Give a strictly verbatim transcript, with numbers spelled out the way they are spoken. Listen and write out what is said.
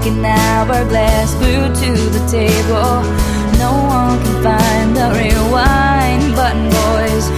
an hourglass glued to the table. No one can find the rewind button, boys.